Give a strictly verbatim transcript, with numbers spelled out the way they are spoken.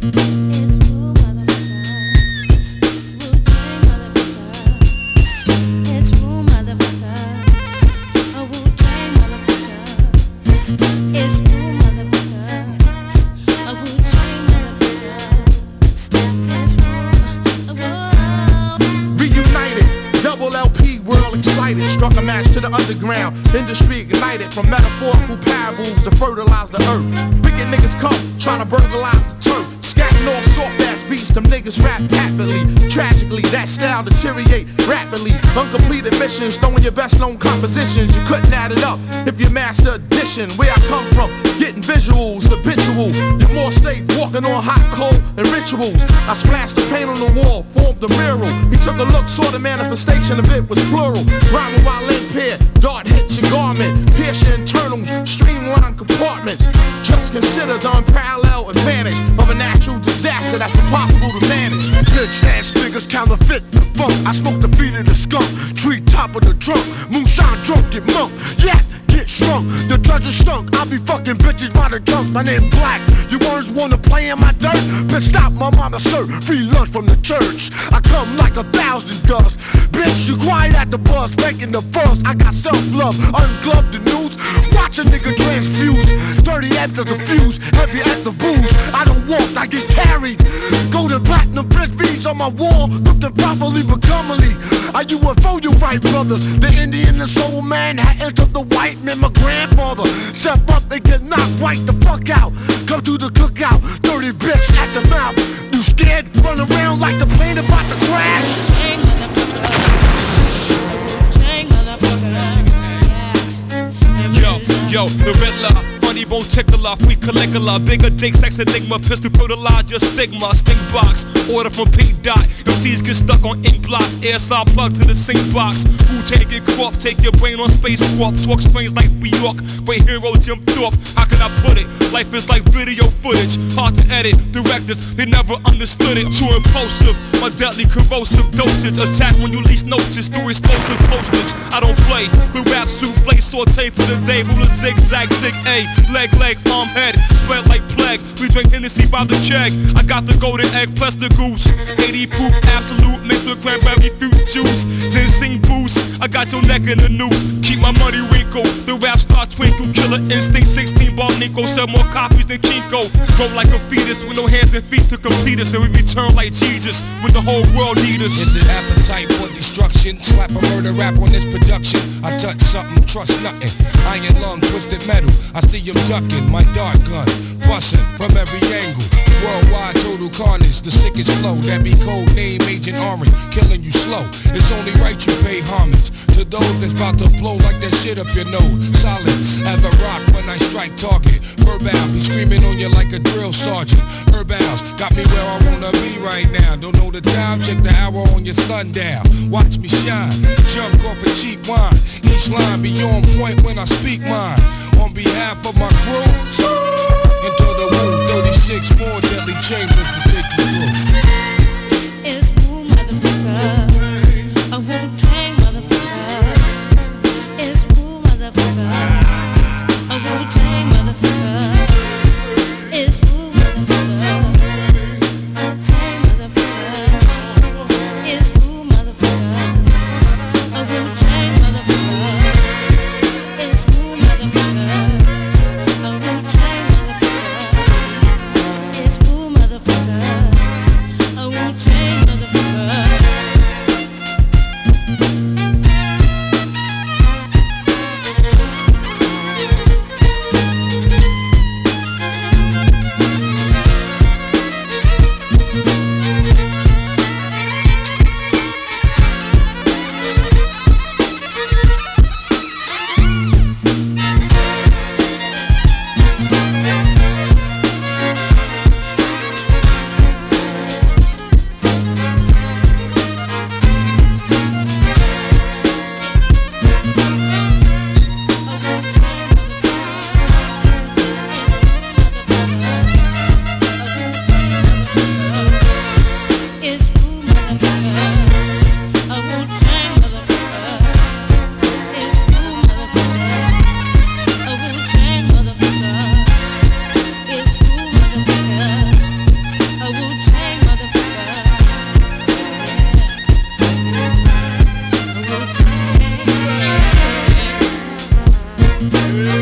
Industry ignited from metaphorical parables to fertilize the earth. Wicked niggas come trying to burglarize the turf. Scatting off soft ass beats, them niggas rap happily. Tragically, that style deteriorate rapidly. Uncompleted missions, throwing your best known compositions. You couldn't add it up if you master addition. Where I come from, getting visuals, habitual. You're more safe walking on hot coal and rituals. I splashed the paint on the wall, formed a mural. He took a look, saw the manifestation of it was plural. Rhyming while impaired, dart hits your garment. Pierce your internals, streamline compartments. Just consider the unparalleled advantage of a natural disaster that's impossible to manage. Bitch ass niggas counterfeit the funk. I smoke the feet of the skunk, tree top of the trunk. Moonshine drunk, get monk, yeah, get shrunk. The treasure stunk, I be fucking bitches by the junk. My name Black, you words wanna play in my dirt? Bitch stop, my mama serve free lunch from the church. I come like a thousand dust. Bitch, you quiet at the bus, making the fuss. I got self-love, ungloved the news. Watch a nigga transfuse. Dirty after the fuse, heavy as the booze. I don't walk, I get carried. Golden platinum press beads on my wall, looked properly but commonly. I U F O you right, brothers. The Indian and soul man had entered the white man. My grandfather step up and get knocked right the fuck out. Come to the cookout, dirty bitch at the mouth. You scared? Run around like the plane about to crash. Sing, sing, motherfucker. Yo, yo, the Riddler, money won't tickle off, we Caligula. Bigger dick, sex enigma, pistol fertilize your stigma. Stink box, order from P. Dot. M Cs get stuck on ink blocks, air saw plug to the sink box. Who take it crop, take your brain on space warp. Talk strange like New York, great hero Jim Thorpe. How can I put it? Life is like video footage, hard to edit. Directors, they never understood it. Too impulsive, my deadly corrosive dosage. Attack when you least notice through explosive postage. I don't play, the rap souffle saute for the day. Ruler zigzag, zig A, leg, leg, arm, head, spread like plague. We drink Hennessy by the keg. I got the golden egg plus the goose. eighty proof, absolute, mixed with cranberry fruit juice. Ginseng boost, I got your neck in the noose. Keep my money wrinkled, the rap star twinkle. Killer instinct, sixteen bar Nico. Sell more copies than Kinko. Grow like a fetus with no hands and feet to complete us. Then we return like Jesus when the whole world need us. Is it appetite for destruction? Slap a murder rap on this production. I touch something, trust nothing. Iron lung, twisted metal. I see him ducking, my dart gun busting from every angle. Worldwide total carnage, the sickest flow. That be code name Agent Orange, killing you slow. It's only right you pay homage to those that's about to blow like that shit up your nose. Solid as a rock when I strike target. Verbal be screaming on you like a drill sergeant. Herbals got me where I wanna be right now. Don't know the time, check the hour on your sundial. Watch me shine, jump off a cheap wine. Each line be on point when I speak mine. On behalf of my crew, into the woo, thirty-six more deadly chambers to take you through. It's Wu motherfuckers, a Wu-Tang motherfuckers. It's Wu motherfuckers, a Wu-Tang motherfuckers. It's Wu motherfuckers, a Tang motherfuckers. It's Wu motherfuckers, a Wu-Tang motherfuckers. It's Wu motherfuckers, a Wu-Tang motherfuckers. Yeah.